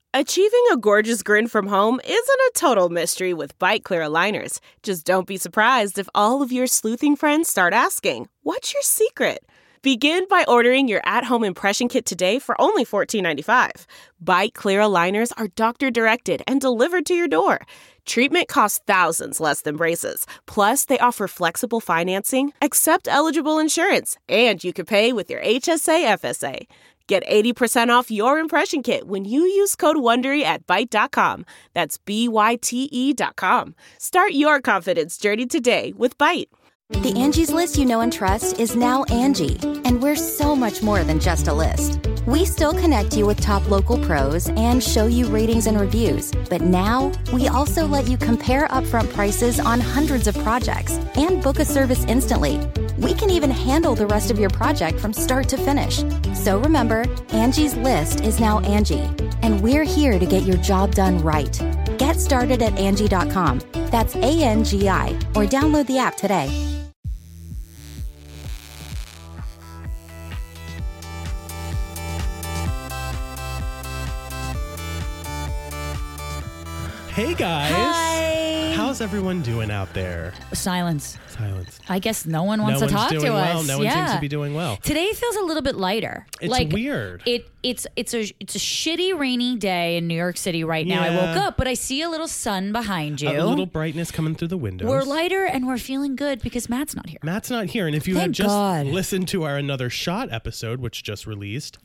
Achieving a gorgeous grin from home isn't a total mystery with Byte Clear aligners. Just don't be surprised if all of your sleuthing friends start asking, "What's your secret?" Begin by ordering your at-home impression kit today for only $14.95. Byte Clear aligners are doctor-directed and delivered to your door. Treatment costs thousands less than braces. Plus, they offer flexible financing, accept eligible insurance, and you can pay with your HSA FSA. Get 80% off your impression kit when you use code WONDERY at Byte.com. That's BYTE.com. Start your confidence journey today with Byte. The Angie's List you know and trust is now Angie, and we're so much more than just a list. We still connect you with top local pros and show you ratings and reviews, but now we also let you compare upfront prices on hundreds of projects and book a service instantly. We can even handle the rest of your project from start to finish. So remember, Angie's List is now Angie, and we're here to get your job done right. Get started at Angie.com. That's ANGI, or download the app today. Hey guys. Hi. How's everyone doing out there? Silence. I guess no one wants to talk to well. us. No one seems to be doing well. Today feels a little bit lighter. It's weird. It's a shitty rainy day in New York City right now. I woke up, but I see a little sun behind you. A little brightness coming through the windows. We're lighter and we're feeling good because Matt's not here. Matt's not here, and if you had just listened to our Another Shot episode, which just released,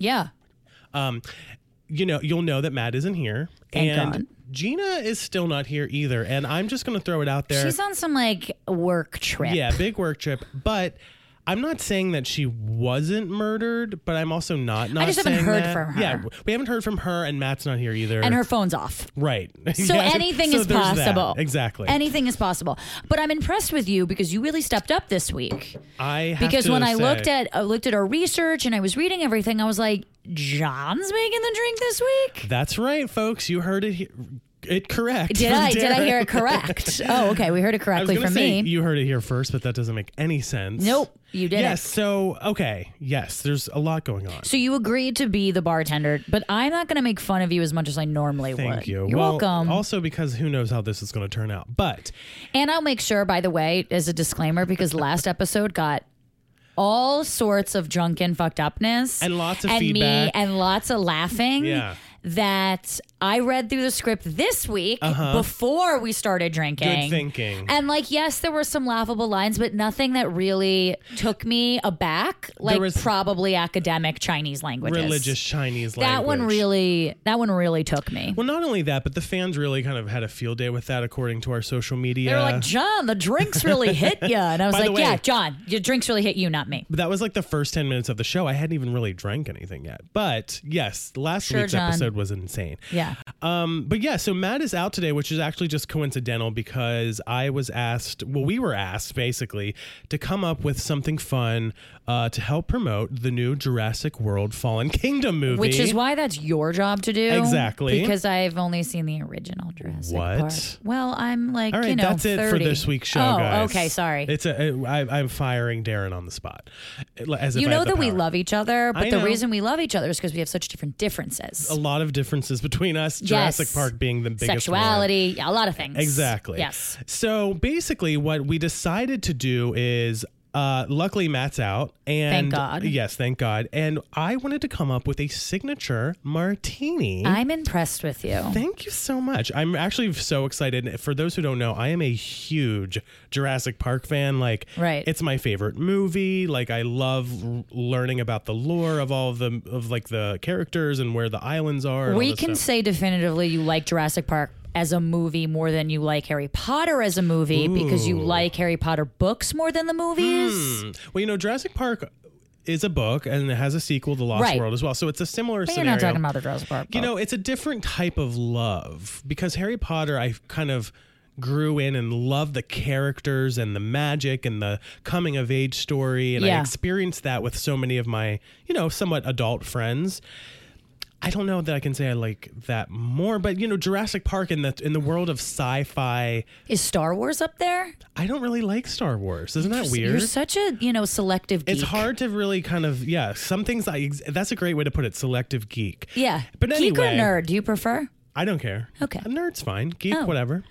you'll know that Matt isn't here. Thank God. Gina is still not here either, and I'm just going to throw it out there. She's on some work trip. Yeah, big work trip, but I'm not saying that she wasn't murdered, but I'm also not I just haven't heard from her. Yeah, we haven't heard from her, and Matt's not here either. And her phone's off. Right. So anything is possible. That. Exactly. Anything is possible. But I'm impressed with you because you really stepped up this week. Because when I looked at our research and I was reading everything, I was like, John's making the drink this week? That's right, folks. You heard it correct. Did I hear it correct? Oh, okay. We heard it correctly from me. You heard it here first, but that doesn't make any sense. Nope, you didn't. Yes, so, okay. Yes, there's a lot going on. So you agreed to be the bartender, but I'm not going to make fun of you as much as I normally would. Thank you. You're welcome. Also because who knows how this is going to turn out. And I'll make sure, by the way, as a disclaimer, because last episode got all sorts of drunken fucked upness. And lots of feedback. And lots of laughing. Yeah. That I read through the script this week before we started drinking. Good thinking. And yes, there were some laughable lines, but nothing that really took me aback. Probably academic Chinese languages. Religious Chinese language. That one really took me. Well, not only that, but the fans really kind of had a field day with that according to our social media. They were like, John, the drinks really hit you. And I was like, yeah, John, your drinks really hit you, not me. But that was the first 10 minutes of the show. I hadn't even really drank anything yet. But yes, last week's episode was insane. Yeah. But yeah, so Matt is out today, which is actually just coincidental because we were asked basically to come up with something fun to help promote the new Jurassic World Fallen Kingdom movie. Which is why that's your job to do. Exactly. Because I've only seen the original Jurassic Park. Well, I'm all right, that's 30. it for this week's show, guys. Okay, sorry. I'm firing Darren on the spot. As if you I know have the that we power. love each other, but I the know. reason we love each other is because we have such different differences. A lot of differences between us. Jurassic Park being the biggest sexuality, a lot of things. Exactly. Yes. So basically what we decided to do is luckily Matt's out, and thank God. Yes, thank God. And I wanted to come up with a signature martini. I'm impressed with you. Thank you so much. I'm actually so excited. For those who don't know, I am a huge Jurassic Park fan. Right. It's my favorite movie. I love learning about the lore of all of the characters and where the islands are. And We can say definitively you like Jurassic Park as a movie more than you like Harry Potter as a movie because you like Harry Potter books more than the movies. Well, Jurassic Park is a book and it has a sequel, The Lost World, as well. So it's a similar scenario. You're not talking about the Jurassic Park book. It's a different type of love because Harry Potter, I kind of grew in and loved the characters and the magic and the coming of age story. And I experienced that with so many of my, somewhat adult friends. I don't know that I can say I like that more, but Jurassic Park in the world of sci-fi. Is Star Wars up there? I don't really like Star Wars. Isn't that weird? You're such a selective geek. It's hard to really kind of some things. That's a great way to put it. Selective geek. Yeah. But anyway, geek or nerd? Do you prefer? I don't care. Okay. A nerd's fine. Geek, whatever.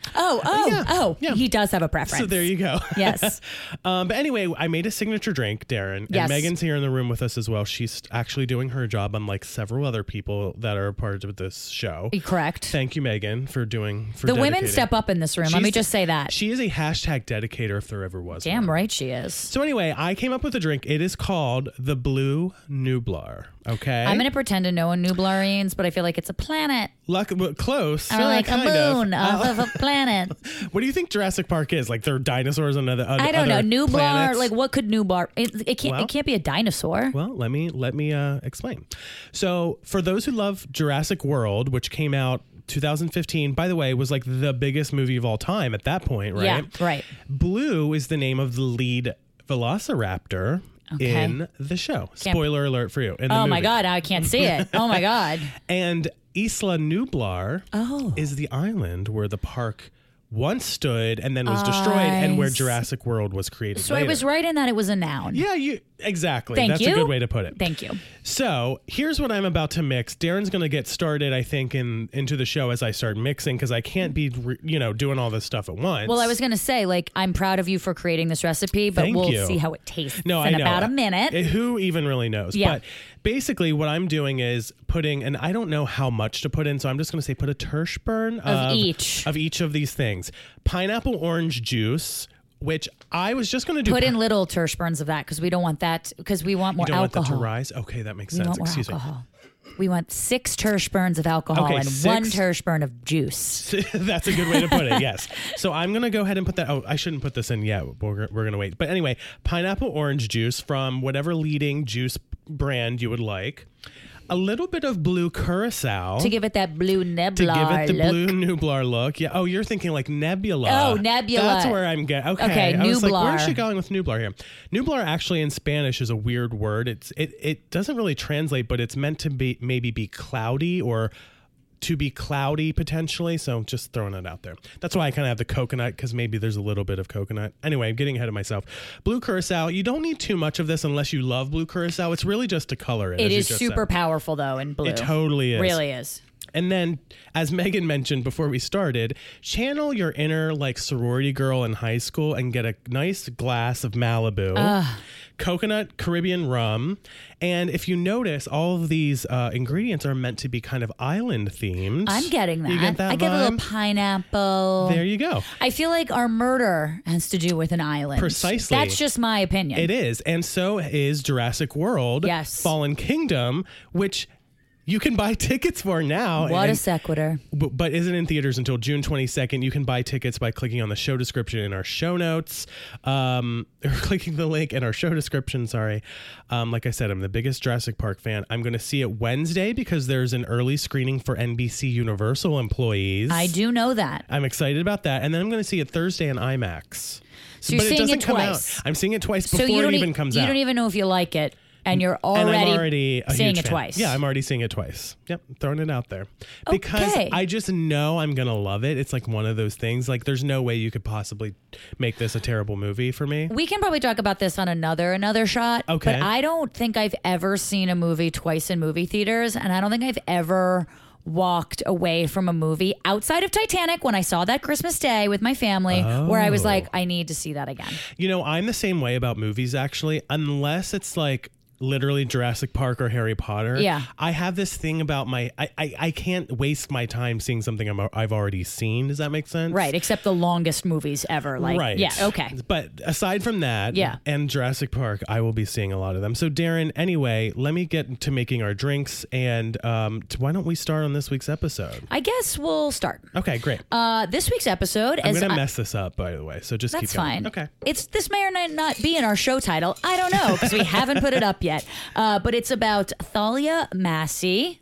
Yeah. He does have a preference. So there you go. Yes. But anyway, I made a signature drink, Darren. Yes. And Megan's here in the room with us as well. She's actually doing her job, unlike several other people that are a part of this show. Correct. Thank you, Megan, for doing. The women step up in this room. Let me just say that. She is a hashtag dedicator if there ever was. Damn one. right she is. So anyway, I came up with a drink. It is called the Blue Nublar. Okay. I'm going to pretend to know what Nublarians, but I feel like it's a planet. Close. Or like a moon off of a planet. What do you think Jurassic Park is? Like they're dinosaurs on other I don't know. Nublar, planets? like what could Nublar? It can't be a dinosaur. Well, let me explain. So for those who love Jurassic World, which came out 2015, by the way, was like the biggest movie of all time at that point, right? Yeah, right. Blue is the name of the lead velociraptor in the show. Spoiler alert for you. In the movie. My God, I can't see it. Oh my God. And Isla Nublar is the island where the park once stood and then was destroyed and where Jurassic World was created So later. I was right in that it was a noun. Yeah, exactly. Thank That's you. a good way to put it. Thank you. So here's what I'm about to mix. Darren's going to get started, I think, into the show as I start mixing because I can't be, doing all this stuff at once. Well, I was going to say, I'm proud of you for creating this recipe, but Thank we'll you. see how it tastes I in know. about a minute. Who even really knows? Yeah. But basically what I'm doing is putting, and I don't know how much to put in, so I'm just going to say put a Tershburn Of each of these things. Pineapple orange juice, which I was just going to do. Put in little Tershburns of that because we don't want that, because we want more you don't alcohol. want that to rise? Okay, that makes We sense. want more Excuse alcohol. We want 6 Tershburns of alcohol Okay, and 6. 1 Tershburn of juice. me. That's a good way to put it, yes. So I'm going to go ahead and put that. Oh, I shouldn't put this in yet. We're going to wait. But anyway, pineapple orange juice from whatever leading juice brand you would like. A little bit of blue curacao. To give it that blue nebula To give it the look. blue Nublar look. Yeah. Oh, you're thinking like nebula. Oh, nebula. That's where I'm getting. Okay. I was like, Nublar. where's she going with Nublar here? Nublar actually in Spanish is a weird word. It doesn't really translate, but it's meant to be maybe be cloudy or to be cloudy potentially. So just throwing it out there. That's why I kind of have the coconut because maybe there's a little bit of coconut. Anyway, I'm getting ahead of myself. Blue curacao. You don't need too much of this unless you love blue curacao. It's really just to color it. It as you is just super said. powerful though in blue. It totally is. Really is. And then, as Megan mentioned before we started, channel your inner sorority girl in high school and get a nice glass of Malibu, coconut Caribbean rum. And if you notice, all of these ingredients are meant to be kind of island themed. I'm getting that. You get that I get a little vibe? pineapple. There you go. I feel like our murder has to do with an island. Precisely. That's just my opinion. It is. And so is Jurassic World, Yes. Fallen Kingdom, which you can buy tickets for now. What a And- sequitur. but isn't in theaters until June 22nd. You can buy tickets by clicking on the show description in our show notes, or clicking the link in our show description. Sorry. Like I said, I'm the biggest Jurassic Park fan. I'm going to see it Wednesday because there's an early screening for NBC Universal employees. I do know that. I'm excited about that. And then I'm going to see it Thursday in IMAX. So you're but it seeing doesn't it come twice. out. I'm seeing it twice So before you it don't even comes out. You don't even know if you like it, and you're And I'm already already a seeing huge it fan. twice. Yeah, I'm already seeing it twice. Yep, throwing it out there. Because Okay. I just know I'm going to love it. It's like one of those things. Like there's no way you could possibly make this a terrible movie for me. We can probably talk about this on another shot. Okay. But I don't think I've ever seen a movie twice in movie theaters, and I don't think I've ever walked away from a movie outside of Titanic when I saw that Christmas Day with my family, where I was like, I need to see that again. I'm the same way about movies actually, unless it's like literally Jurassic Park or Harry Potter. Yeah. I have this thing about I can't waste my time seeing something I've already seen. Does that make sense? Right, except the longest movies ever. Like, Right. Yeah, okay. But aside from that, Yeah. and Jurassic Park, I will be seeing a lot of them. So Darren, anyway, let me get to making our drinks, and why don't we start on this week's episode? I guess we'll start. Okay, great. This week's episode, I'm as gonna I- mess this up, by the way. So just That's keep going. fine. Okay. This may or may not be in our show title. I don't know because we haven't put it up yet. But it's about Thalia Massey.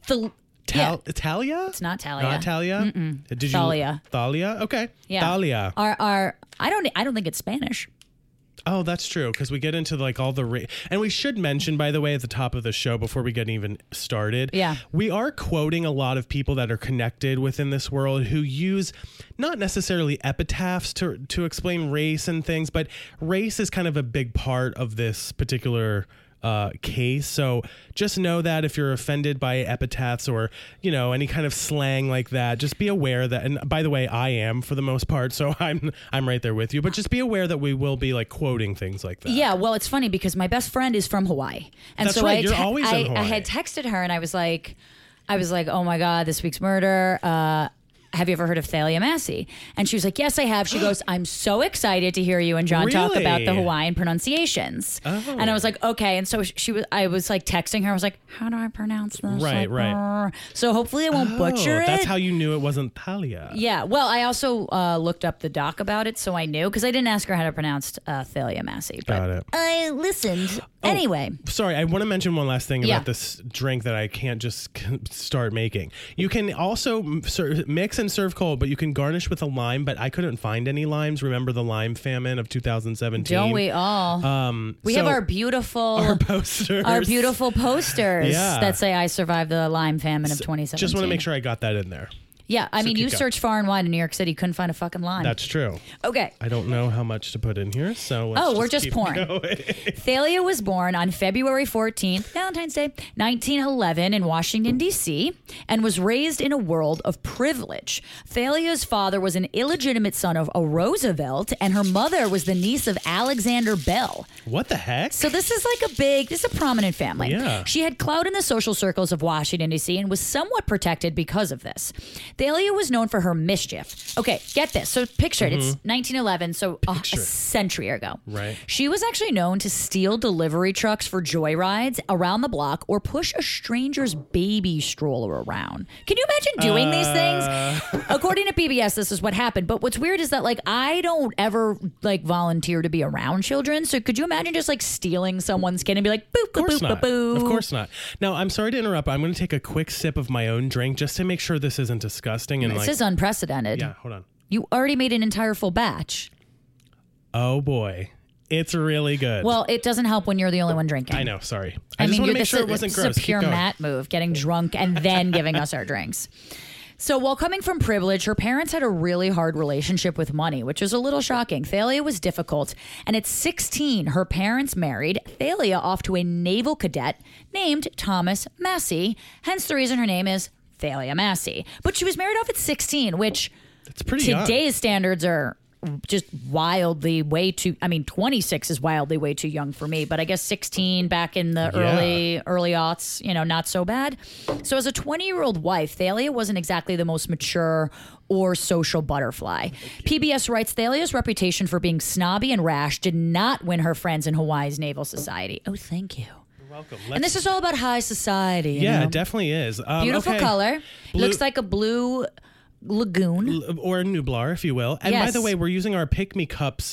Talia? It's not Talia. Not Talia? Did Thalia. Thalia? Okay. Yeah. Thalia. I don't think it's Spanish. Oh, that's true, because we get into like all the and we should mention, by the way, at the top of the show before we get even started, we are quoting a lot of people that are connected within this world who use not necessarily epitaphs to explain race and things, but race is kind of a big part of this particular case. So just know that if you're offended by epitaphs or, you know, any kind of slang like that, just be aware that, and by the way, I am for the most part, so I'm right there with you, but just be aware that we will be like quoting things like that. Yeah, well, it's funny because my best friend is from Hawaii. And That's so right. You're always in Hawaii. I had texted her and I was like, oh my God, this week's murder. Have you ever heard of Thalia Massey? And she was like, yes, I have. She goes, I'm so excited to hear you and John talk Really? about the Hawaiian pronunciations. Oh. And I was like, okay. And so I was like texting her. I was like, how do I pronounce this? Right, like, right. So hopefully I won't butcher it. That's how you knew it wasn't Thalia. Yeah. Well, I also looked up the doc about it, so I knew, because I didn't ask her how to pronounce Thalia Massey. But Got it. I listened. Anyway. Sorry, I want to mention one last thing Yeah. about this drink that I can't just start making. You can also mix and serve cold, but you can garnish with a lime, but I couldn't find any limes. Remember the lime famine of 2017? Don't we all? We have our posters. Our beautiful posters Yeah. that say I survived the lime famine of 2017. Just want to make sure I got that in there. Yeah, I mean, keep you going. searched far and wide in New York City, couldn't find a fucking lime. That's true. Okay. I don't know how much to put in here, so let's We're just keep pouring. going. Thalia was born on February 14th, Valentine's Day, 1911 in Washington, D.C., and was raised in a world of privilege. Thalia's father was an illegitimate son of a Roosevelt, and her mother was the niece of Alexander Bell. What the heck? So this is like this is a prominent family. Yeah. She had clout in the social circles of Washington, D.C., and was somewhat protected because of this. Thalia was known for her mischief. Okay, get this. So picture it. It's 1911, so a century ago. Right. She was actually known to steal delivery trucks for joyrides around the block or push a stranger's baby stroller around. Can you imagine doing these things? According to PBS, this is what happened. But what's weird is that, like, I don't ever, like, volunteer to be around children. So could you imagine just, like, stealing someone's kid and be like, boop, boop, boop, boop, boop? Of course not. Now, I'm sorry to interrupt, but I'm going to take a quick sip of my own drink just to make sure this isn't disgusting. And This is unprecedented. yeah, hold on. You already made an entire full batch. Oh boy, it's really good. Well, it doesn't help when you're the only one drinking. I know. Sorry. I just want to make sure it wasn't gross. This is a pure Keep going. Matt move, getting drunk and then giving us our drinks. So while coming from privilege, her parents had a really hard relationship with money, which was a little shocking. Thalia was difficult, and at 16, her parents married Thalia off to a naval cadet named Thomas Massey, hence the reason her name is Thalia Massey. But she was married off at 16, which It's pretty young. today's standards are just wildly way too, 26 is wildly way too young for me, but I guess 16 back in the early aughts, not so bad. So as a 20-year-old wife, Thalia wasn't exactly the most mature or social butterfly. PBS writes, Thalia's reputation for being snobby and rash did not win her friends in Hawaii's Naval Society. Oh, thank you. Welcome. And this is all about high society. Yeah, it definitely is. Beautiful okay. color. Blue- Looks like a blue lagoon. Or a Nublar, if you will. And by Yes. the way, we're using our Pick Me Cups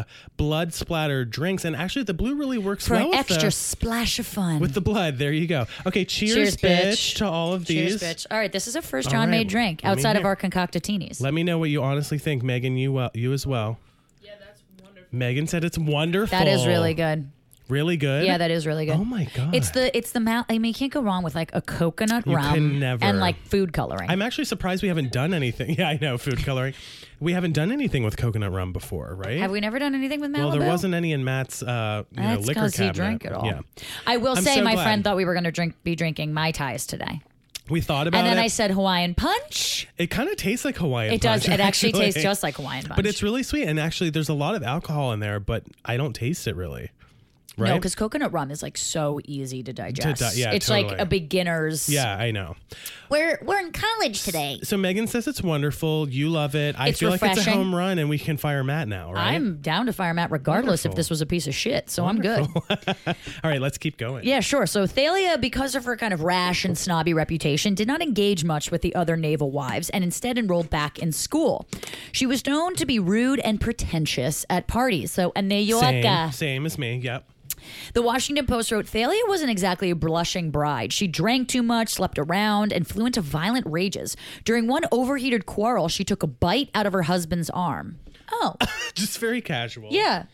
blood splattered drinks. And actually, the blue really works For well an with extra splash of fun. with the blood. There you go. Okay, cheers, bitch, to all of these. Cheers, bitch. All right, this is a first All John right, made drink let me outside of hear. our concoctatinis. Let me know what you honestly think, Megan. You as well. Yeah, that's wonderful. Megan said it's wonderful. That is really good. Really good? Yeah, that is really good. Oh my God. It's the mouth. I mean, you can't go wrong with like a coconut You rum can never. and like food coloring. I'm actually surprised we haven't done anything. Yeah, I know, food coloring. We haven't done anything with coconut rum before, right? Have we never done anything with Malibu? Well, there wasn't any in Matt's That's liquor because he cabinet. drank it all. Yeah. I will I'm say so my glad. friend thought we were going to be drinking Mai Tais today. We thought about And then it. I said Hawaiian punch. It kind of tastes like Hawaiian It does. punch, It actually tastes just like Hawaiian punch. But it's really sweet. And actually, there's a lot of alcohol in there, but I don't taste it really. Right? No, because coconut rum is like so easy to digest. yeah, it's totally. like a beginner's. Yeah, I know. We're in college today. So Megan says it's wonderful. You love it. I It's feel like it's a refreshing. home run and we can fire Matt now, right? I'm down to fire Matt regardless if Wonderful. this was a piece of shit. So I'm good. All right, let's keep going. Yeah, sure. So Thalia, because of her kind of rash and snobby reputation, did not engage much with the other naval wives and instead enrolled back in school. She was known to be rude and pretentious at parties. So a New Yorker. Same as me. Yep. The Washington Post wrote, Thalia wasn't exactly a blushing bride. She drank too much, slept around, and flew into violent rages. During one overheated quarrel, she took a bite out of her husband's arm. Oh. Just very casual. Yeah.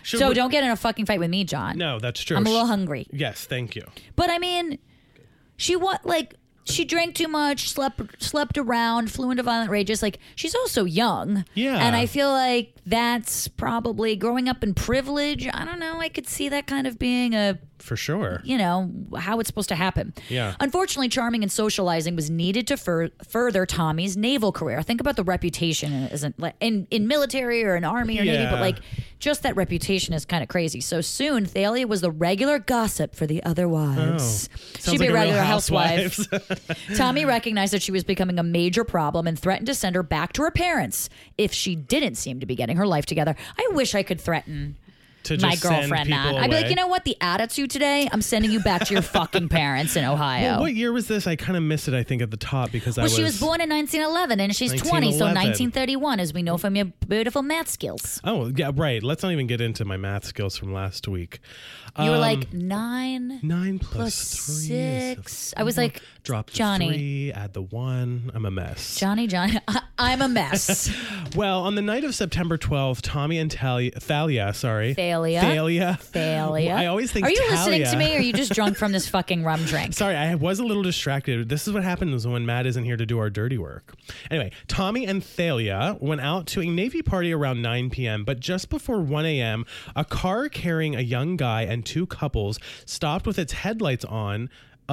So don't get in a fucking fight with me, John. No, that's true. I'm a little hungry. Yes, thank you. But I mean, she drank too much, slept around, flew into violent rages. Like, she's also young. Yeah. And I feel like that's probably growing up in privilege. I don't know. I could see that kind of being for sure. How it's supposed to happen. Yeah. Unfortunately, charming and socializing was needed to further Tommy's naval career. Think about the reputation in military or an army or navy, but like just that reputation is kind of crazy. So soon, Thalia was the regular gossip for the other wives. She'd be a regular housewife. Tommy recognized that she was becoming a major problem and threatened to send her back to her parents if she didn't seem to be getting her life together. I wish I could threaten my girlfriend that. I'd be like, you know what? The attitude today, I'm sending you back to your fucking parents in Ohio. Well, what year was this? I kind of missed it, I think, at the top because she was born in 1911 and she's 20, so 1931, as we know from your beautiful math skills. Oh, yeah, right. Let's not even get into my math skills from last week. You were like 9 plus 3 6. I was like, drop the Johnny. 3, add the 1. I'm a mess. Johnny, I'm a mess. Well, on the night of September 12th, Tommy and Thalia. I always think. Are you Talia. listening to me, or are you just drunk from this fucking rum drink? Sorry, I was a little distracted. This is what happens when Matt isn't here to do our dirty work. Anyway, Tommy and Thalia went out to a Navy party around 9 p.m., but just before 1 a.m., a car carrying a young guy and 2 couples stopped with its headlights on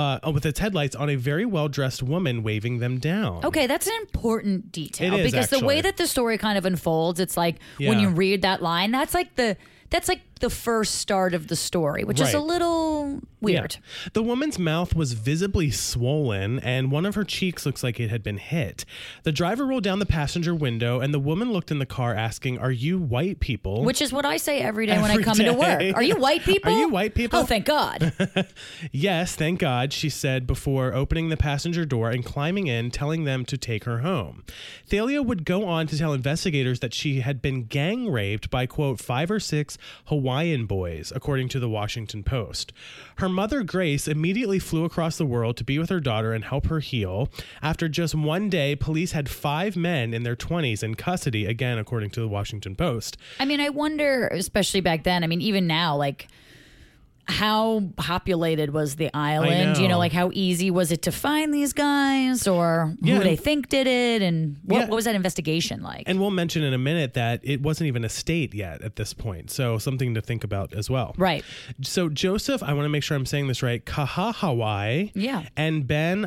a very well-dressed woman waving them down. Okay, that's an important detail. It is, because actually. The way that the story kind of unfolds, it's like when you read that line, that's like the first start of the story, which is a little weird. Yeah. The woman's mouth was visibly swollen, and one of her cheeks looks like it had been hit. The driver rolled down the passenger window, and the woman looked in the car asking, "Are you white people?" Which is what I say every day when I come into work. Are you white people? Are you white people? Oh, thank God. Yes, thank God, she said before opening the passenger door and climbing in, telling them to take her home. Thalia would go on to tell investigators that she had been gang raped by, quote, 5 or 6 Hawaiian boys, according to the Washington Post. Her mother, Grace, immediately flew across the world to be with her daughter and help her heal. After just one day, police had 5 men in their 20s in custody, again, according to the Washington Post. I mean, I wonder, especially back then, I mean, even now, like, how populated was the island? You know, like how easy was it to find these guys, or who they think did it, and what was that investigation like? And we'll mention in a minute that it wasn't even a state yet at this point, so something to think about as well. Right. So Joseph, I want to make sure I'm saying this right, Kahahawai and Ben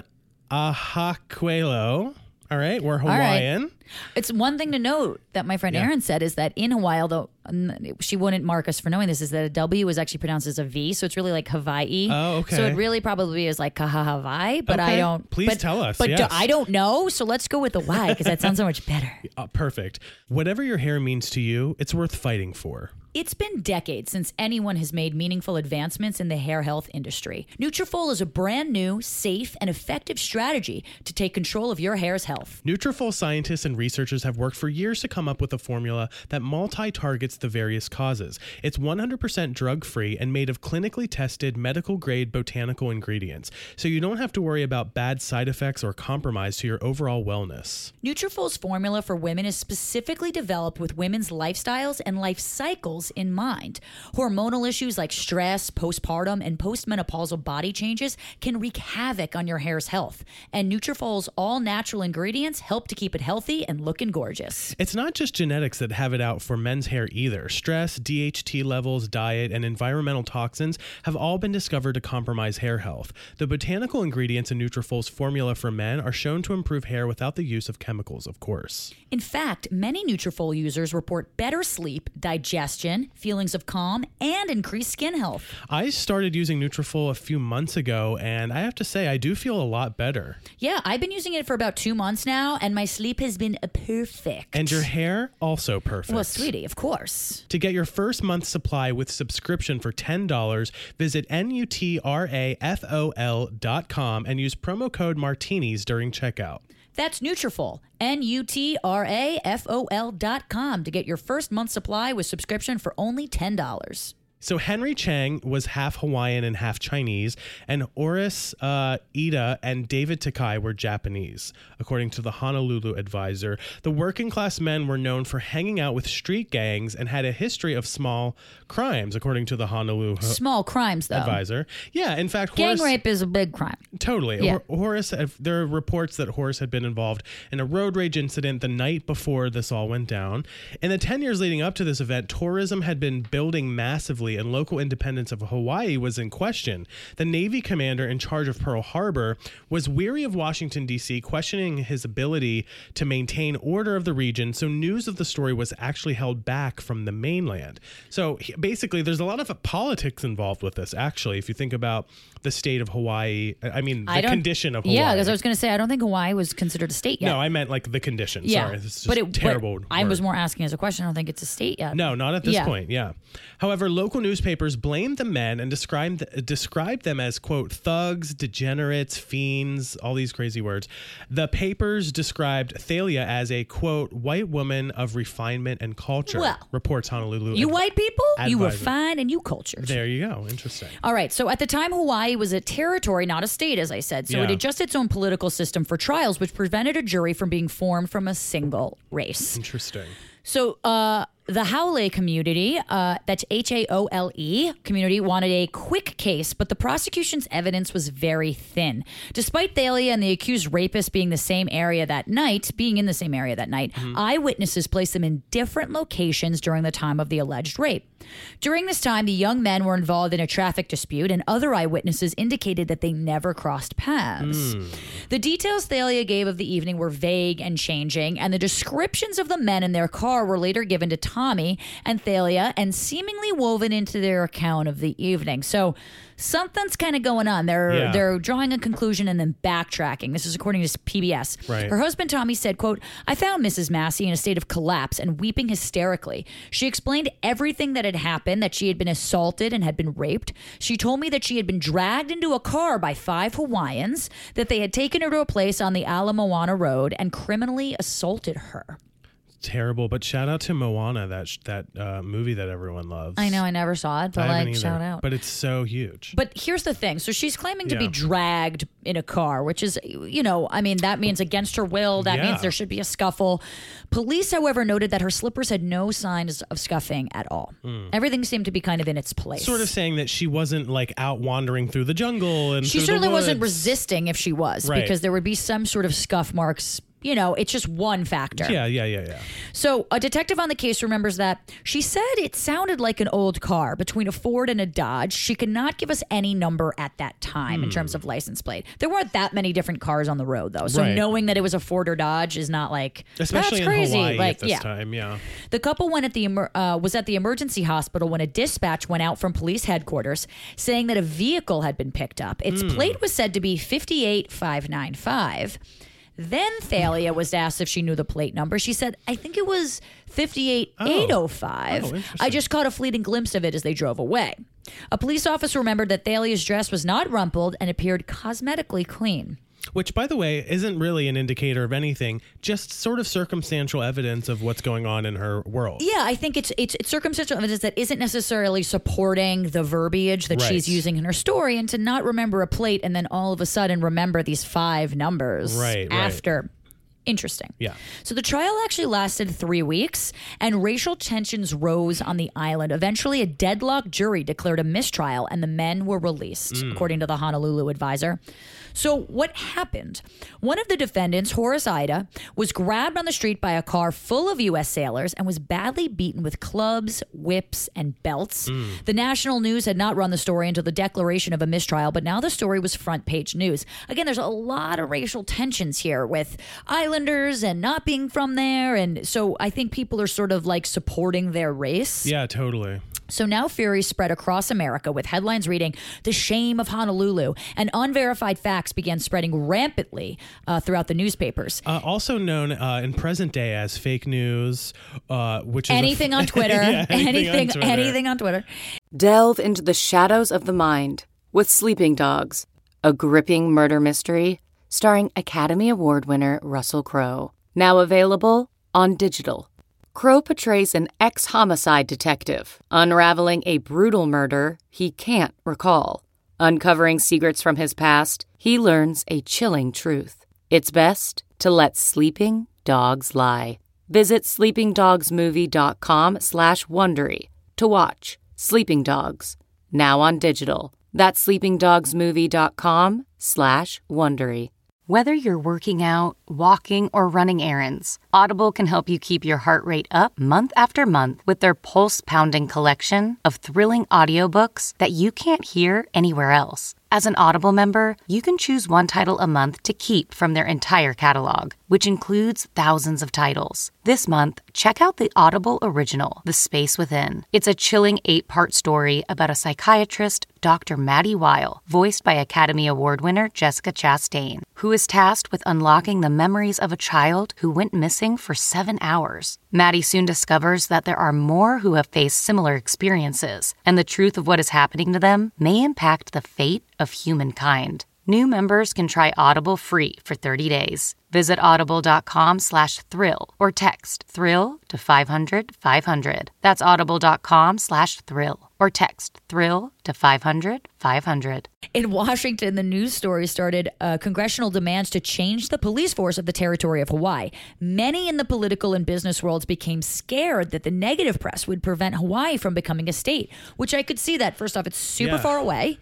Ahaquelo, all right, we're Hawaiian. Right. It's one thing to note that my friend Aaron said is that in Hawaii, although she wouldn't mark us for knowing this, is that a W is actually pronounced as a V, so it's really like Hawaii. Oh, okay. So it really probably is like Kahahawai, but I don't. Please tell us. But yes. I don't know, so let's go with the Y because that sounds so much better. Perfect. Whatever your hair means to you, it's worth fighting for. It's been decades since anyone has made meaningful advancements in the hair health industry. Nutrafol is a brand new, safe, and effective strategy to take control of your hair's health. Nutrafol scientists and researchers have worked for years to come up with a formula that multi-targets the various causes. It's 100% drug-free and made of clinically tested, medical-grade botanical ingredients, so you don't have to worry about bad side effects or compromise to your overall wellness. Nutrafol's formula for women is specifically developed with women's lifestyles and life cycles in mind. Hormonal issues like stress, postpartum, and postmenopausal body changes can wreak havoc on your hair's health. And Nutrafol's all-natural ingredients help to keep it healthy and looking gorgeous. It's not just genetics that have it out for men's hair either. Stress, DHT levels, diet, and environmental toxins have all been discovered to compromise hair health. The botanical ingredients in Nutrafol's formula for men are shown to improve hair without the use of chemicals, of course. In fact, many Nutrafol users report better sleep, digestion, feelings of calm, and increased skin health. I started using Nutrafol a few months ago, and I have to say, I do feel a lot better. Yeah, I've been using it for about 2 months now, and my sleep has been perfect. And your hair, also perfect. Well, sweetie, of course. To get your first month's supply with subscription for $10, visit NUTRAFOL.com and use promo code Martinis during checkout. That's Nutrafol, NUTRAFOL.com to get your first month's supply with subscription for only $10. So Henry Chang was half Hawaiian and half Chinese, and Oris Ida and David Takai were Japanese. According to the Honolulu Advisor, the working class men were known for hanging out with street gangs and had a history of small crimes, according to the Honolulu Small crimes, though. Advisor. Yeah, in fact, Gang rape is a big crime. Totally. Yeah. Horace, there are reports that Horace had been involved in a road rage incident the night before this all went down. In the 10 years leading up to this event, tourism had been building massively and local independence of Hawaii was in question. The Navy commander in charge of Pearl Harbor was weary of Washington, D.C., questioning his ability to maintain order of the region, so news of the story was actually held back from the mainland. So basically, there's a lot of politics involved with this, actually, if you think about the state of Hawaii. I mean, the condition of Hawaii. Yeah, because I was going to say, I don't think Hawaii was considered a state yet. No, I meant like the condition. Yeah. Sorry, this is just terrible. I was more asking as a question. I don't think it's a state yet. No, not at this point. Yeah. However, local newspapers blamed the men and described them as, quote, thugs, degenerates, fiends, all these crazy words. The papers described Thalia as a, quote, white woman of refinement and culture. Well, reports Honolulu. You white people, you Advisor. refined and you cultured. There you go. Interesting. All right. So at the time, Hawaii was a territory, not a state, as I said. So it had just its own political system for trials, which prevented a jury from being formed from a single race. Interesting. So the Haole community, that's Haole community, wanted a quick case, but the prosecution's evidence was very thin. Despite Thalia and the accused rapist being in the same area that night, eyewitnesses placed them in different locations during the time of the alleged rape. During this time, the young men were involved in a traffic dispute, and other eyewitnesses indicated that they never crossed paths. The details Thalia gave of the evening were vague and changing, and the descriptions of the men in their car were later given to Tommy and Thalia and seemingly woven into their account of the evening. So something's kind of going on. They're drawing a conclusion and then backtracking. This is according to PBS. Right. Her husband Tommy said, quote, I found Mrs. Massey in a state of collapse and weeping hysterically. She explained everything that had happened, that she had been assaulted and had been raped. She told me that she had been dragged into a car by 5 Hawaiians, that they had taken her to a place on the Ala Moana Road and criminally assaulted her. Terrible, but shout out to Moana, that movie that everyone loves. I know, I never saw it, but shout out. But it's so huge. But here's the thing. So she's claiming to be dragged in a car, which is, that means against her will. That means there should be a scuffle. Police, however, noted that her slippers had no signs of scuffing at all. Everything seemed to be kind of in its place. Sort of saying that she wasn't like out wandering through the jungle and she certainly wasn't resisting if she was, because there would be some sort of scuff marks. It's just one factor. Yeah. So a detective on the case remembers that she said it sounded like an old car between a Ford and a Dodge. She could not give us any number at that time in terms of license plate. There weren't that many different cars on the road, though. So knowing that it was a Ford or Dodge is not like, especially that's crazy. In Hawaii at this time, yeah. The couple was at the emergency hospital when a dispatch went out from police headquarters saying that a vehicle had been picked up. Its plate was said to be 58595. Then Thalia was asked if she knew the plate number. She said, I think it was 58805. I just caught a fleeting glimpse of it as they drove away. A police officer remembered that Thalia's dress was not rumpled and appeared cosmetically clean. Which, by the way, isn't really an indicator of anything, just sort of circumstantial evidence of what's going on in her world. Yeah, I think it's circumstantial evidence that isn't necessarily supporting the verbiage that she's using in her story, and to not remember a plate and then all of a sudden remember these 5 numbers after. Interesting. Yeah. So the trial actually lasted 3 weeks, and racial tensions rose on the island. Eventually, a deadlocked jury declared a mistrial, and the men were released, according to the Honolulu Advisor. So what happened? One of the defendants, Horace Ida, was grabbed on the street by a car full of U.S. sailors and was badly beaten with clubs, whips, and belts. The national news had not run the story until the declaration of a mistrial, but now the story was front page news. Again, there's a lot of racial tensions here with islanders and not being from there. And so I think people are sort of like supporting their race. Yeah, totally. So now fury spread across America with headlines reading, "The Shame of Honolulu," and unverified facts began spreading rampantly throughout the newspapers. Also known in present day as fake news, which is anything on Twitter. Anything on Twitter. Delve into the shadows of the mind with Sleeping Dogs, a gripping murder mystery starring Academy Award winner Russell Crowe. Now available on digital. Crowe portrays an ex-homicide detective unraveling a brutal murder he can't recall. Uncovering secrets from his past, he learns a chilling truth. It's best to let sleeping dogs lie. Visit sleepingdogsmovie.com/Wondery to watch Sleeping Dogs, now on digital. That's sleepingdogsmovie.com/Wondery. Whether you're working out, walking, or running errands, Audible can help you keep your heart rate up month after month with their pulse-pounding collection of thrilling audiobooks that you can't hear anywhere else. As an Audible member, you can choose one title a month to keep from their entire catalog, which includes thousands of titles. This month, check out the Audible original, The Space Within. It's a chilling 8-part story about a psychiatrist, Dr. Maddie Weil, voiced by Academy Award winner Jessica Chastain, who is tasked with unlocking the memories of a child who went missing for 7 hours. Maddie soon discovers that there are more who have faced similar experiences, and the truth of what is happening to them may impact the fate of humankind. New members can try Audible free for 30 days. Visit audible.com/thrill or text thrill to 500-500. That's audible.com/thrill or text thrill to 500-500. In Washington, the news story started congressional demands to change the police force of the territory of Hawaii. Many in the political and business worlds became scared that the negative press would prevent Hawaii from becoming a state, which I could see that. First off, it's super far away.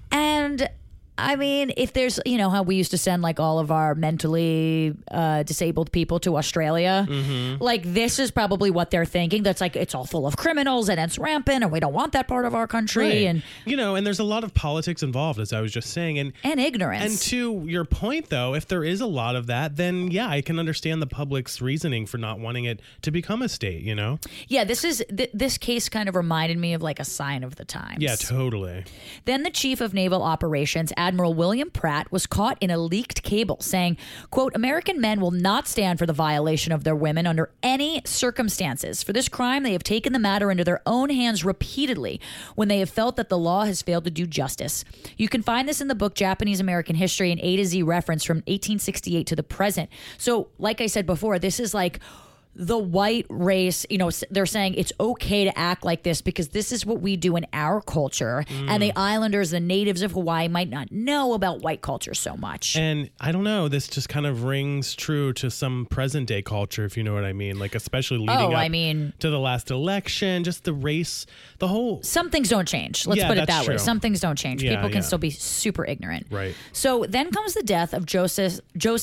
And I mean, if there's, you know, how we used to send like all of our mentally disabled people to Australia, like this is probably what they're thinking. That's like, it's all full of criminals and it's rampant and we don't want that part of our country. Right. And, you know, and there's a lot of politics involved, as I was just saying. And ignorance. And to your point, though, if there is a lot of that, then yeah, I can understand the public's reasoning for not wanting it to become a state, you know? Yeah, this case kind of reminded me of like a sign of the times. Yeah, totally. Then the chief of naval operations, Admiral William Pratt, was caught in a leaked cable saying, quote, American men will not stand for the violation of their women under any circumstances. For this crime, they have taken the matter into their own hands repeatedly when they have felt that the law has failed to do justice. You can find this in the book Japanese American History, an A to Z reference from 1868 to the present. So like I said before, this is like the white race, you know, they're saying it's okay to act like this because this is what we do in our culture. And the islanders, the natives of Hawaii might not know about white culture so much. And I don't know, this just kind of rings true to some present day culture, if you know what I mean. Like, especially leading up to the last election, just the race, the whole... Some things don't change. Let's put it that way. Some things don't change. Yeah, People can still be super ignorant. Right. So then comes the death of Joseph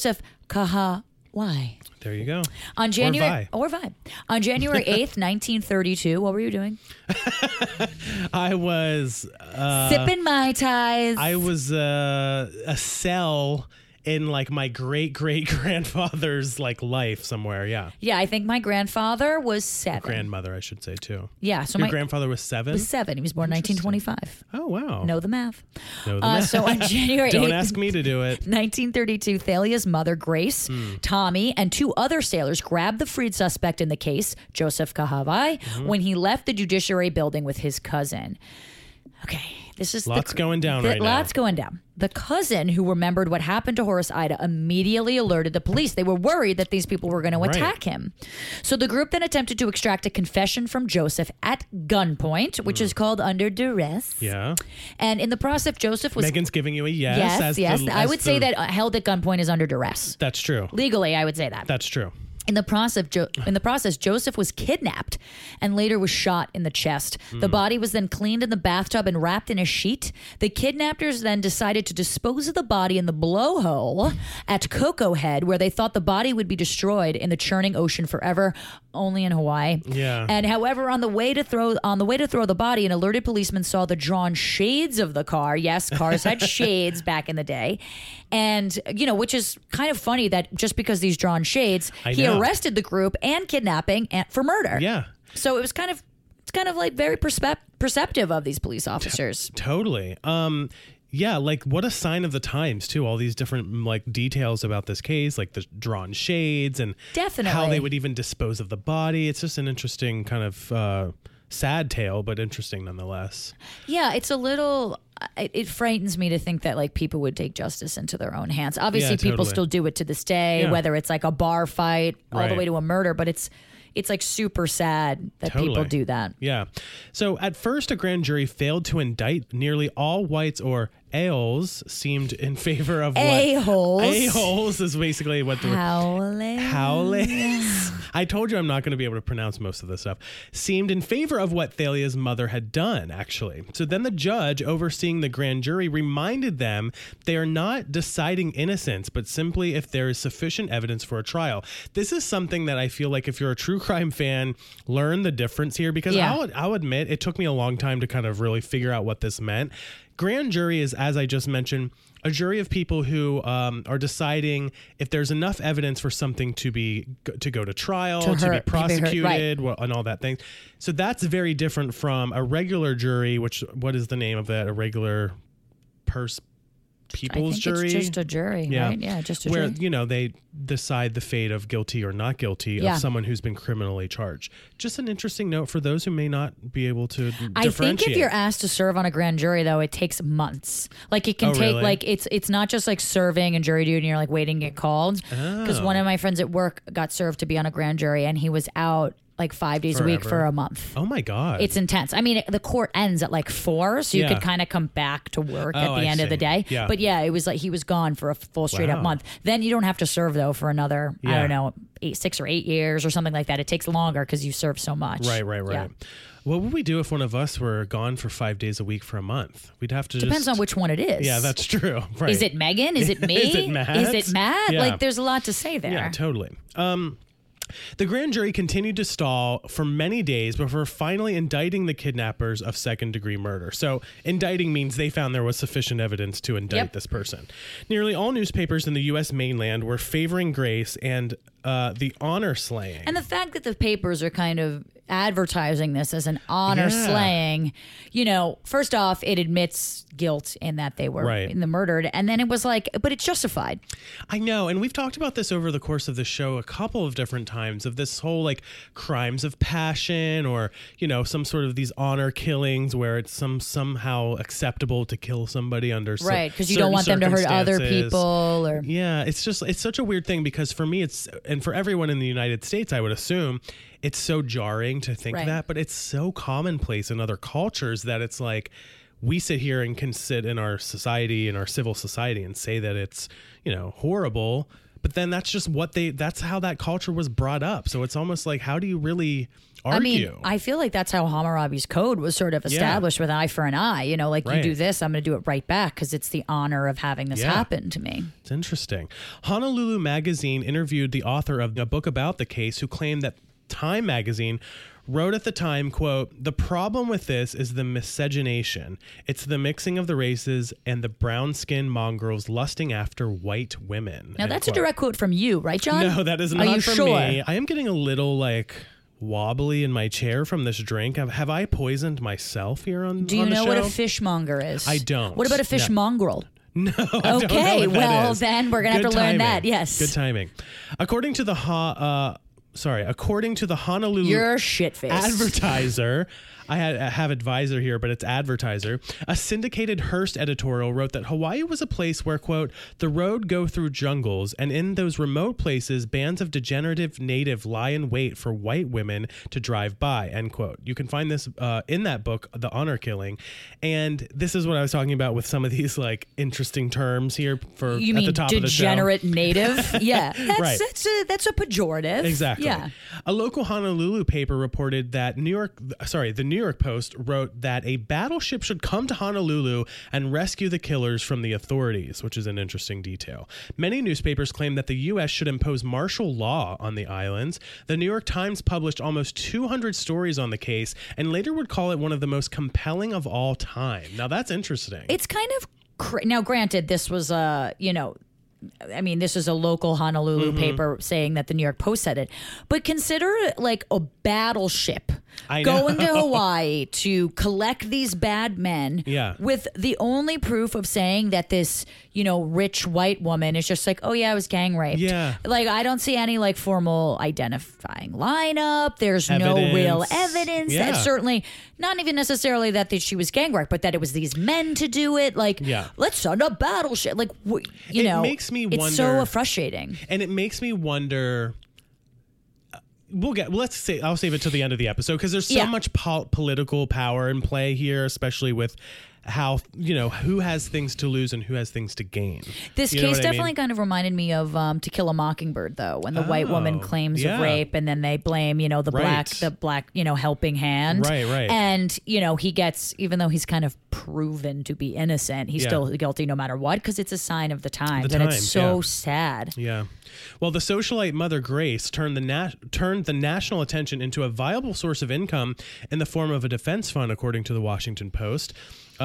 Kahawai. There you go. On January 8th, 1932, what were you doing? I was sipping Mai Tais. I was a cell in like my great-great-grandfather's like life somewhere. Yeah, I think my grandfather was 7. Grandmother, I should say, too. Yeah, so your my grandfather was 7? Was 7. He was born in 1925. Oh, wow. Know the math. So on January 8th, don't ask me to do it. 1932, Thalia's mother, Grace, Tommy, and 2 other sailors grabbed the freed suspect in the case, Joseph Kahawai, when he left the Judiciary building with his cousin. Okay, this is lots going down right now. Lots going down. The cousin who remembered what happened to Horace Ida immediately alerted the police. They were worried that these people were going to attack him. So the group then attempted to extract a confession from Joseph at gunpoint, which is called under duress. Yeah. And in the process, Joseph was... Megan's giving you a yes. Yes. I would say that held at gunpoint is under duress. That's true. Legally, I would say that. That's true. In the process, Joseph was kidnapped and later was shot in the chest. The body was then cleaned in the bathtub and wrapped in a sheet. The kidnappers then decided to dispose of the body in the blowhole at Cocoa Head, where they thought the body would be destroyed in the churning ocean forever, only in Hawaii. Yeah. And however, on the way to throw the body, an alerted policeman saw the drawn shades of the car. Yes, cars had shades back in the day. And, you know, which is kind of funny that just because these drawn shades, he arrested the group and kidnapping for murder. Yeah. So it's kind of like very perceptive of these police officers. Totally. Yeah, like what a sign of the times too. All these different like details about this case, like the drawn shades and how they would even dispose of the body. It's just an interesting kind of sad tale, but interesting nonetheless. Yeah, it's a little... It frightens me to think that like people would take justice into their own hands. Obviously, people still do it to this day, whether it's like a bar fight all the way to a murder. But it's it's like super sad that people Totally. do that. Yeah. So at first, a grand jury failed to indict nearly all whites, or AOLs seemed in favor of A-holes. A-holes is basically what the Howlets. I told you I'm not going to be able to pronounce most of this stuff. Seemed in favor of what Thalia's mother had done, actually. So then the judge overseeing the grand jury reminded them they are not deciding innocence, but simply if there is sufficient evidence for a trial. This is something that I feel like if you're a true crime fan, learn the difference here, because I'll admit it took me a long time to kind of really figure out what this meant. Grand jury is, as I just mentioned, a jury of people who are deciding if there's enough evidence for something to go to trial, to be prosecuted, and all that thing. So that's very different from a regular jury, what is the name of that? A regular people's jury? It's just a jury, right? Yeah, just a jury. Where, they decide the fate of guilty or not guilty of someone who's been criminally charged. Just an interesting note for those who may not be able to differentiate. I think if you're asked to serve on a grand jury, though, it takes months. Like it can take, like it's not just like serving and jury duty and you're like waiting to get called. Because one of my friends at work got served to be on a grand jury and he was out like 5 days a week for a month. Oh my God. It's intense. I mean, the court ends at like 4, so you could kind of come back to work at the end of the day. Yeah. But yeah, it was like he was gone for a full straight up month. Then you don't have to serve though for another, I don't know, 6 or 8 years or something like that. It takes longer because you serve so much. Right. Yeah. What would we do if one of us were gone for 5 days a week for a month? We'd have to Depends on which one it is. Yeah, that's true. Right. Is it Megan? Is it me? Is it Matt? Is it Matt? Yeah. Like there's a lot to say there. Yeah, totally. The grand jury continued to stall for many days before finally indicting the kidnappers of second-degree murder. So indicting means they found there was sufficient evidence to indict this person. Nearly all newspapers in the U.S. mainland were favoring Grace and the honor slaying. And the fact that the papers are kind of advertising this as an honor slaying, first off, it admits guilt in that they were in the murdered. And then it was like, but it's justified. I know. And we've talked about this over the course of the show a couple of different times, of this whole like crimes of passion, or, some sort of these honor killings where it's somehow acceptable to kill somebody under because you don't want them to hurt other people. Or it's such a weird thing, because for me and for everyone in the United States, I would assume, it's so jarring to think that, but it's so commonplace in other cultures that it's like we sit here and can sit in our society, in our civil society, and say that it's, horrible. But then that's just that's how that culture was brought up. So it's almost like, how do you really argue? I mean, I feel like that's how Hammurabi's code was sort of established with eye for an eye. You do this, I'm going to do it right back because it's the honor of having this happen to me. It's interesting. Honolulu Magazine interviewed the author of a book about the case, who claimed that Time Magazine wrote at the time, quote, "The problem with this is the miscegenation. It's the mixing of the races and the brown-skinned mongrels lusting after white women." Now, that's a direct quote from you, right, John? No, that is not Are you from sure? me. I am getting a little, wobbly in my chair from this drink. Have I poisoned myself here on the show? Do you know what a fishmonger is? I don't. What about a fish mongrel? No, I don't know Okay, what that well, is. then we're going to have to learn that, yes. Good timing. According to the Honolulu You're shit-faced. Advertiser, I have advisor here, but it's advertiser. A syndicated Hearst editorial wrote that Hawaii was a place where, quote, "the road go through jungles, and in those remote places, bands of degenerative native lie in wait for white women to drive by," end quote. You can find this in that book, The Honor Killing. And this is what I was talking about with some of these interesting terms here at the top of the show. Degenerate native? Yeah. Right. That's a pejorative. Exactly. Yeah. A local Honolulu paper reported that the New York Post wrote that a battleship should come to Honolulu and rescue the killers from the authorities, which is an interesting detail. Many newspapers claim that the U.S. should impose martial law on the islands. The New York Times published almost 200 stories on the case and later would call it one of the most compelling of all time. Now, that's interesting. It's kind of now, granted, this was this is a local Honolulu paper saying that the New York Post said it, but consider it like a battleship going to Hawaii to collect these bad men with the only proof of saying that this, rich white woman is just like, oh yeah, I was gang raped. Yeah. I don't see any formal identifying lineup. There's no real evidence. Yeah. That's certainly not even necessarily that she was gang raped, but that it was these men to do it. Let's send a battleship. It makes me wonder. It's so frustrating. And it makes me wonder, I'll save it to the end of the episode because there's so much political power in play here, especially with how, who has things to lose and who has things to gain. This case definitely kind of reminded me of To Kill a Mockingbird, though, when the white woman claims of rape and then they blame, the black, helping hand. Right. And, he gets, even though he's kind of proven to be innocent, he's still guilty no matter what, because it's a sign of the times. And it's so sad. Yeah. Well, the socialite Mother Grace turned the national attention into a viable source of income in the form of a defense fund, according to the Washington Post.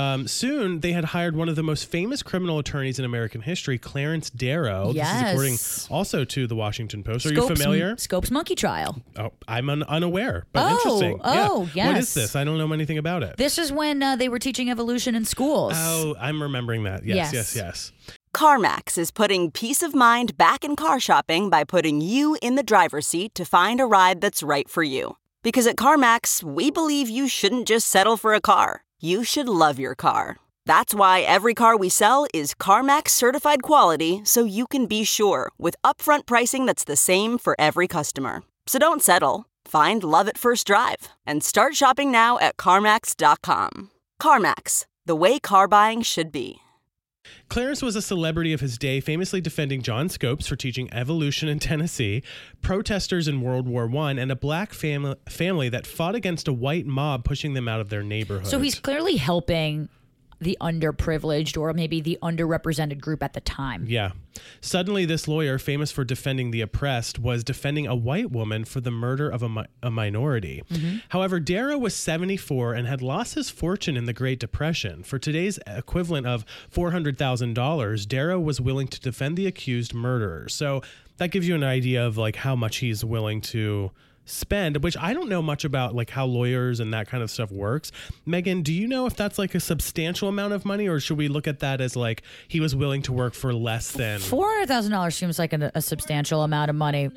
Soon, they had hired one of the most famous criminal attorneys in American history, Clarence Darrow. Yes. This is according also to the Washington Post. Are you familiar? Scopes monkey trial. Oh, I'm unaware, but interesting. Yes. What is this? I don't know anything about it. This is when they were teaching evolution in schools. Oh, I'm remembering that. Yes. CarMax is putting peace of mind back in car shopping by putting you in the driver's seat to find a ride that's right for you. Because at CarMax, we believe you shouldn't just settle for a car. You should love your car. That's why every car we sell is CarMax certified quality, so you can be sure with upfront pricing that's the same for every customer. So don't settle. Find love at first drive and start shopping now at CarMax.com. CarMax, the way car buying should be. Clarence was a celebrity of his day, famously defending John Scopes for teaching evolution in Tennessee, protesters in World War I, and a black family that fought against a white mob pushing them out of their neighborhood. So he's clearly helping the underprivileged or maybe the underrepresented group at the time. Yeah. Suddenly, this lawyer, famous for defending the oppressed, was defending a white woman for the murder of a minority. Mm-hmm. However, Darrow was 74 and had lost his fortune in the Great Depression. For today's equivalent of $400,000, Darrow was willing to defend the accused murderer. So that gives you an idea of like how much he's willing to spend, which I don't know much about, like how lawyers and that kind of stuff works. Megan, do you know if that's like a substantial amount of money, or should we look at that as like he was willing to work for less than $400,000? Seems like a substantial amount of money.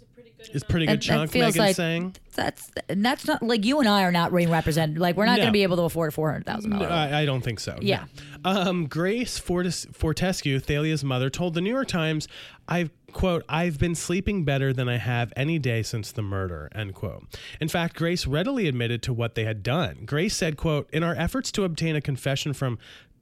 Is pretty good chunk. Feels Megan's like saying that's not like you and I are not being represented. Like we're not going to be able to afford $400,000. No, I don't think so. Yeah. No. Grace Fortescue, Thalia's mother, told the New York Times, I've been sleeping better than I have any day since the murder, end quote. In fact, Grace readily admitted to what they had done. Grace said, quote, in our efforts to obtain a confession from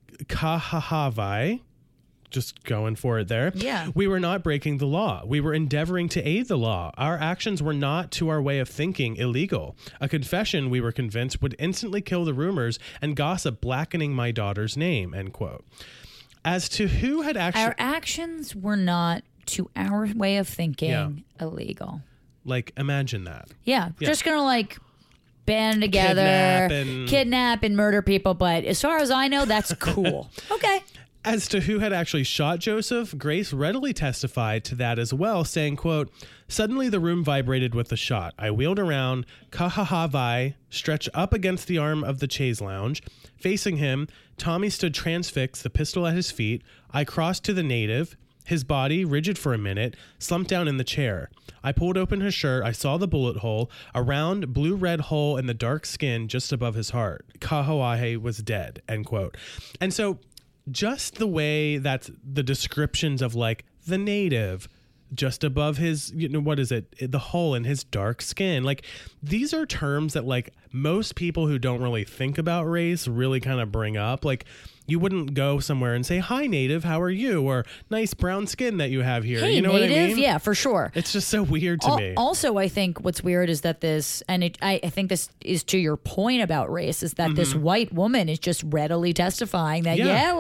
Kahahavai, just going for it there. Yeah. We were not breaking the law. We were endeavoring to aid the law. Our actions were not, to our way of thinking, illegal. A confession, we were convinced, would instantly kill the rumors and gossip blackening my daughter's name, end quote. As to who had actually... Our actions were not, to our way of thinking, illegal. Like, imagine that. Yeah. Just going to like band together, kidnap and murder people. But as far as I know, that's cool. Okay. As to who had actually shot Joseph, Grace readily testified to that as well, saying, quote, suddenly the room vibrated with the shot. I wheeled around, Kahahavai stretched up against the arm of the chaise lounge. Facing him, Tommy stood transfixed, the pistol at his feet. I crossed to the native. His body, rigid for a minute, slumped down in the chair. I pulled open his shirt. I saw the bullet hole, a round blue-red hole in the dark skin just above his heart. Kahahavai was dead, end quote. And so... just the way that the descriptions of like the native just above his, what is it? The hole in his dark skin. Like these are terms that like most people who don't really think about race really kind of bring up. Like you wouldn't go somewhere and say, hi, native, how are you? Or nice brown skin that you have here. Hey, you know native? What I mean? Yeah, for sure. It's just so weird to me. Also, I think what's weird is that this, and I think this is to your point about race, is that this white woman is just readily testifying that,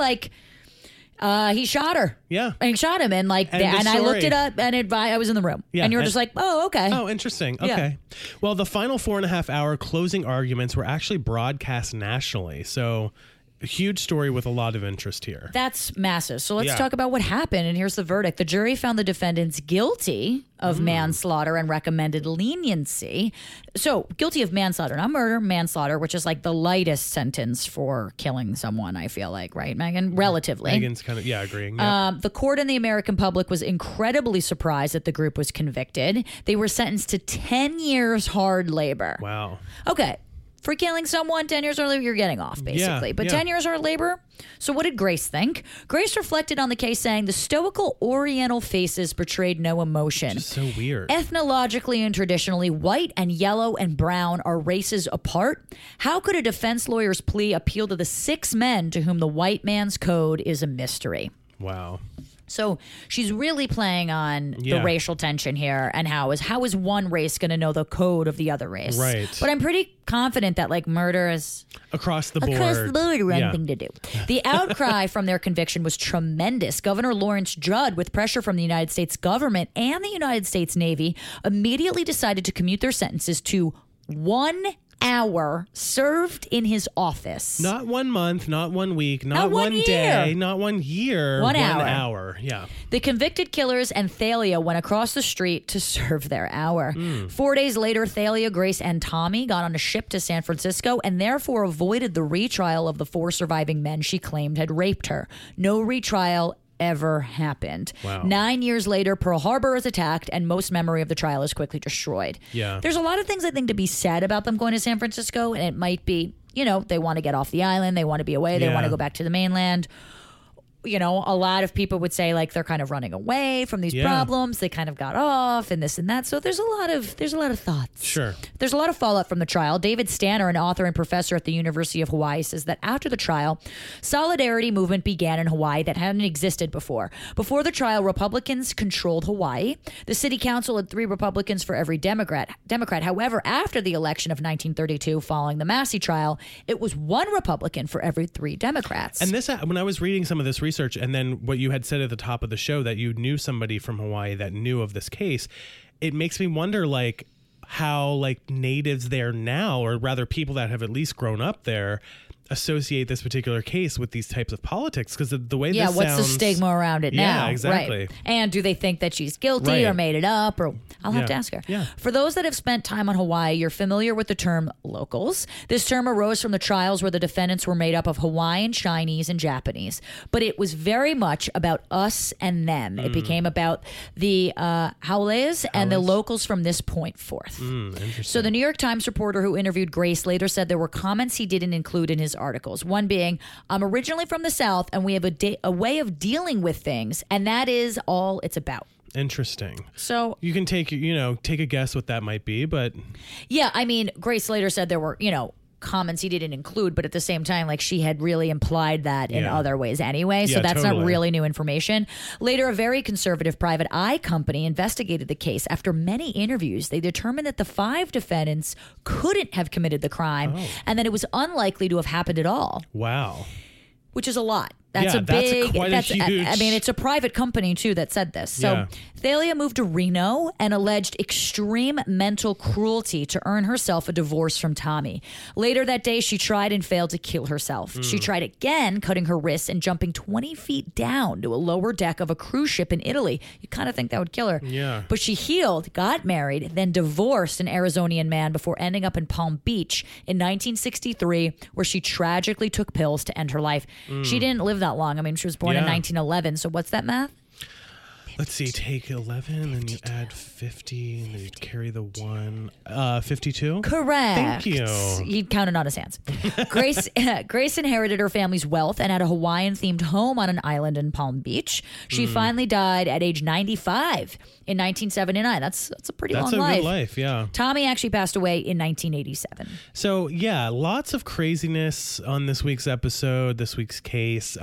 he shot her. Yeah. And he shot him. And like, and I looked it up and I was in the room. Yeah. And you were just like, oh, okay. Oh, interesting. Okay. Yeah. Well, the final 4.5 hour closing arguments were actually broadcast nationally. So a huge story with a lot of interest here. That's massive. So let's talk about what happened. And here's the verdict. The jury found the defendants guilty of manslaughter and recommended leniency. So guilty of manslaughter, not murder, manslaughter, which is like the lightest sentence for killing someone, I feel like, right, Megan? Relatively. Megan's kind of, agreeing. Yep. The court and the American public was incredibly surprised that the group was convicted. They were sentenced to 10 years hard labor. Wow. Okay. for killing someone. 10 years earlier, you're getting off, basically. But 10 years hard labor. So what did Grace think? Grace reflected on the case, saying the stoical Oriental faces portrayed no emotion. Just so weird. Ethnologically and traditionally, white and yellow and brown are races apart. How could a defense lawyer's plea appeal to the 6 men to whom the white man's code is a mystery? Wow. So she's really playing on the racial tension here, and how is one race going to know the code of the other race? Right. But I'm pretty confident that like murder is across the board. One thing to do. The outcry from their conviction was tremendous. Governor Lawrence Judd, with pressure from the United States government and the United States Navy, immediately decided to commute their sentences to 1 hour served in his office. Not 1 month, not 1 week, Not one one day, year. not 1 year. 1 1 hour. hour. Yeah. The convicted killers and Thalia went across the street to serve their hour. 4 days later, Thalia, Grace, and Tommy got on a ship to San Francisco and therefore avoided the retrial of the 4 surviving men she claimed had raped her. No retrial ever happened. Wow. 9 years later, Pearl Harbor is attacked and most memory of the trial is quickly destroyed. Yeah. There's a lot of things I think to be said about them going to San Francisco, and it might be, they want to get off the island, they want to be away, they want to go back to the mainland. A lot of people would say like they're kind of running away from these problems. They kind of got off and this and that. So there's a lot of thoughts. Sure. There's a lot of fallout from the trial. David Stanner, an author and professor at the University of Hawaii, says that after the trial, solidarity movement began in Hawaii that hadn't existed before. Before the trial, Republicans controlled Hawaii. The city council had 3 Republicans for every Democrat. However, after the election of 1932, following the Massey trial, it was 1 Republican for every 3 Democrats. And this, when I was reading some of this research, and then what you had said at the top of the show, that you knew somebody from Hawaii that knew of this case, it makes me wonder like how like natives there now, or rather people that have at least grown up there, associate this particular case with these types of politics, because the way this sounds, what's the stigma around it now? Yeah, exactly. Right. And do they think that she's guilty or made it up? Or I'll have to ask her. Yeah. For those that have spent time on Hawaii, you're familiar with the term locals. This term arose from the trials where the defendants were made up of Hawaiian, Chinese, and Japanese. But it was very much about us and them. It became about the Haules and the locals from this point forth. Interesting. So the New York Times reporter who interviewed Grace later said there were comments he didn't include in his articles. One being, I'm originally from the South and we have a way of dealing with things, and that is all it's about. Interesting. So you can take a guess what that might be, but yeah, I mean, Grace later said there were, comments he didn't include, but at the same time, like she had really implied that in other ways anyway. So that's not really new information. Later, a very conservative private eye company investigated the case. After many interviews, they determined that the 5 defendants couldn't have committed the crime and that it was unlikely to have happened at all. Wow. Which is a lot. That's huge. I mean, it's a private company too that said this. So Thalia moved to Reno and alleged extreme mental cruelty to earn herself a divorce from Tommy. Later that day, she tried and failed to kill herself. She tried again, cutting her wrists and jumping 20 feet down to a lower deck of a cruise ship in Italy. You kind of think that would kill her. Yeah. But she healed, got married, then divorced an Arizonian man before ending up in Palm Beach in 1963, where she tragically took pills to end her life. She didn't live that long. I mean, she was born in 1911. So what's that math? Let's see. Take 11, and then you add 50, and then you carry the 1. 52? Correct. Thank you. He counted on his hands. Grace inherited her family's wealth and had a Hawaiian-themed home on an island in Palm Beach. She finally died at age 95 in 1979. That's a pretty long life. That's a good life, yeah. Tommy actually passed away in 1987. So, yeah, lots of craziness on this week's episode, this week's case.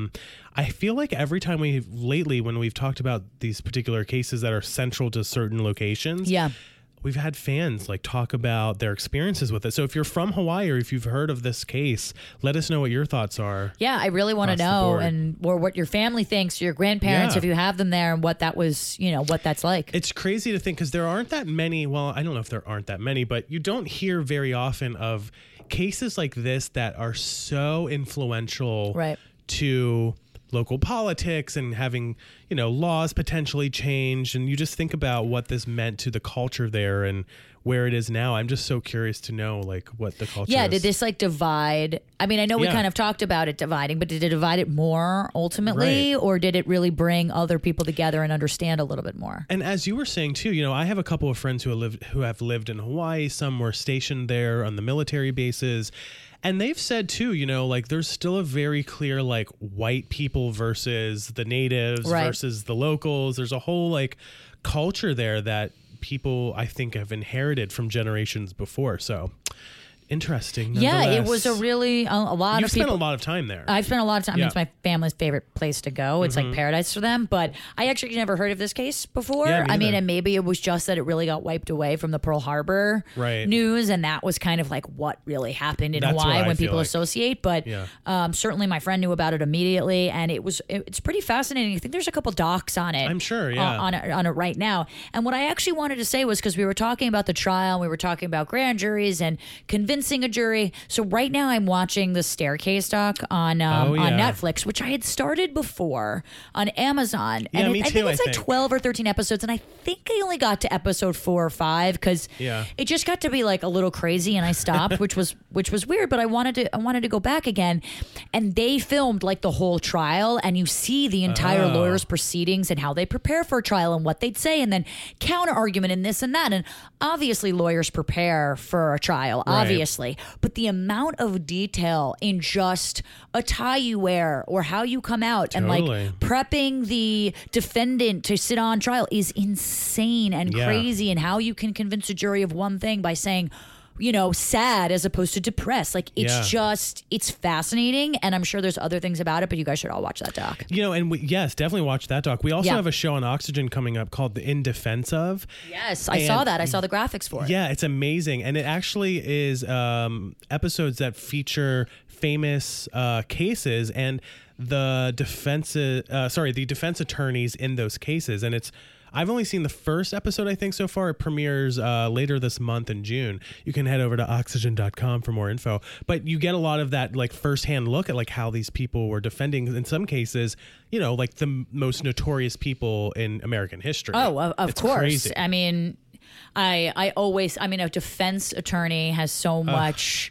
I feel like every time when we've talked about these particular cases that are central to certain locations, we've had fans like talk about their experiences with it. So if you're from Hawaii or if you've heard of this case, let us know what your thoughts are. Yeah, I really want to know, or what your family thinks, your grandparents, if you have them there, and what that was, what that's like. It's crazy to think because there aren't that many. Well, I don't know if there aren't that many, but you don't hear very often of cases like this that are so influential to local politics and having, laws potentially changed. And you just think about what this meant to the culture there and where it is now. I'm just so curious to know like what the culture is. Did this like divide? I mean, I know we kind of talked about it dividing, but did it divide it more ultimately? Right. Or did it really bring other people together and understand a little bit more? And as you were saying too, I have a couple of friends who have lived in Hawaii. Some were stationed there on the military bases. And they've said too, like there's still a very clear like white people versus the natives versus the locals. There's a whole like culture there that people I think have inherited from generations before. So interesting. Yeah, it was a really a lot You've of people. spent a lot of time there. I've spent a lot of time. I mean, it's my family's favorite place to go. It's like paradise for them. But I actually never heard of this case before. Yeah, I mean, and maybe it was just that it really got wiped away from the Pearl Harbor news, and that was kind of like what really happened in Hawaii when people associate. But certainly, my friend knew about it immediately, and it's pretty fascinating. I think there's a couple docs on it. I'm sure, on it right now. And what I actually wanted to say was because we were talking about the trial, we were talking about grand juries and convincing a jury. So right now I'm watching the Staircase doc on Netflix, which I had started before on Amazon. Yeah, and me I too, think it's I like think. 12 or 13 episodes. And I think I only got to episode 4 or 5 because it just got to be like a little crazy and I stopped, which was weird, but I wanted to go back again. And they filmed like the whole trial and you see the entire lawyer's proceedings and how they prepare for a trial and what they'd say and then counter argument and this and that. And obviously lawyers prepare for a trial, obviously. But the amount of detail in just a tie you wear or how you come out and like prepping the defendant to sit on trial is insane and crazy, and how you can convince a jury of one thing by saying, sad as opposed to depressed. Like it's fascinating, and I'm sure there's other things about it, but you guys should all watch that doc. And definitely watch that doc. We also have a show on Oxygen coming up called In Defense Of. Yes, I saw that. I saw the graphics for it. Yeah, it's amazing. And it actually is episodes that feature famous cases and the defense attorneys in those cases. And I've only seen the first episode, I think, so far. It premieres later this month in June. You can head over to oxygen.com for more info. But you get a lot of that like firsthand look at like how these people were defending, in some cases, like the most notorious people in American history. Oh, of course. Crazy. I mean, a defense attorney has so much.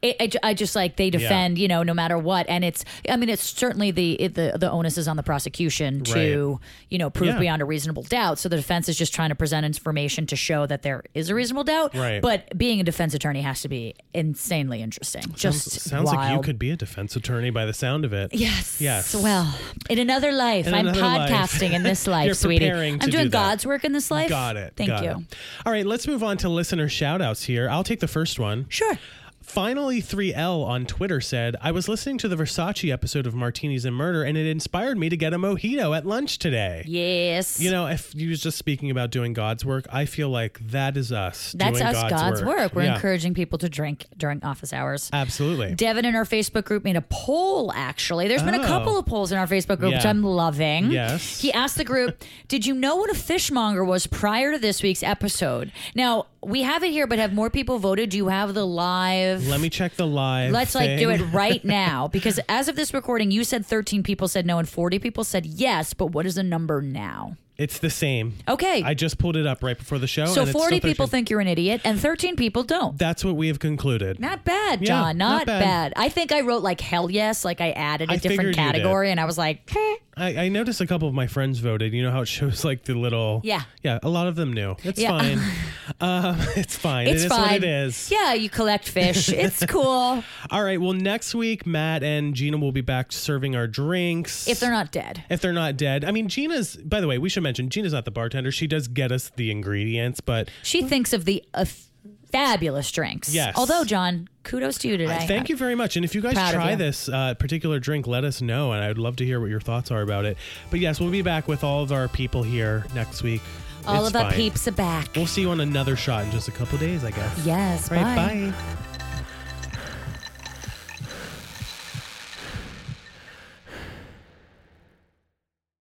I just like they defend, no matter what, and it's certainly the onus is on the prosecution to prove beyond a reasonable doubt. So the defense is just trying to present information to show that there is a reasonable doubt. Right. But being a defense attorney has to be insanely interesting. Sounds wild. like you could be a defense attorney by the sound of it. Yes. Well, in another life, I'm podcasting in this life, You're sweetie. preparing to I'm doing do that. God's work in this life. Got it. Thank you. All right, let's move on to listener shout outs here. I'll take the first one. Sure. Finally 3L on Twitter said, I was listening to the Versace episode of Martinis and Murder, and it inspired me to get a mojito at lunch today. Yes. If you was just speaking about doing God's work, I feel like that is us. That's doing us, God's work. We're Yeah. encouraging people to drink during office hours. Absolutely. Devin in our Facebook group made a poll, actually. There's been a couple of polls in our Facebook group, which I'm loving. Yes. He asked the group, did you know what a fishmonger was prior to this week's episode? Now, we have it here, but have more people voted? Do you have the live? Let me check the live Let's thing. do it right now, because as of this recording, you said 13 people said no and 40 people said yes, but what is the number now? It's the same. Okay. I just pulled it up right before the show. So and it's 40 still people 13. think you're an idiot and 13 people don't. That's what we have concluded. Not bad, Yeah, John. not Not bad. bad. I think I wrote like hell yes, like I added a I different figured you did. category, and I was like, I noticed a couple of my friends voted. You know how it shows like the little... Yeah. Yeah, a lot of them knew. It's Yeah. fine. It's fine. it's it is fine. what it is. Yeah, you collect fish. It's cool. All right. Well, next week, Matt and Gina will be back serving our drinks. If they're not dead. If they're not dead. I mean, Gina's... By the way, we should mention, Gina's not the bartender. She does get us the ingredients, but... She thinks of the fabulous drinks. Yes. Although, John, kudos to you today. Thank you very much. And if you guys Proud of try you. this particular drink, let us know. And I'd love to hear what your thoughts are about it. But yes, we'll be back with all of our people here next week. All It's of our fine. peeps are back. We'll see you on another shot in just a couple of days, I guess. Yes, All right, bye. bye.